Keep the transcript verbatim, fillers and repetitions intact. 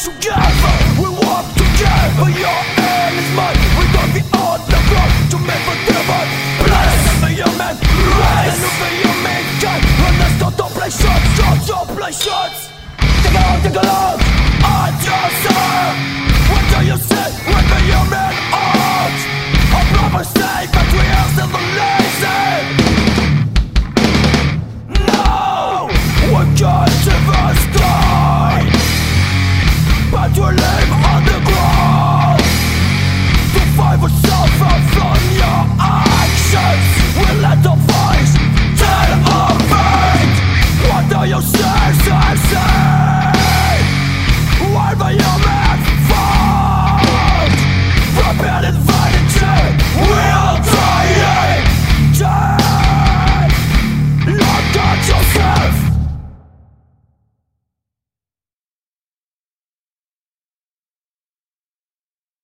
together, we walk together. Your hand is mine, we got the underground to make a different place. Remember your man, rise. Remember your mankind. When they start to play shots, start to play shots. Take a look, take a look at yourself.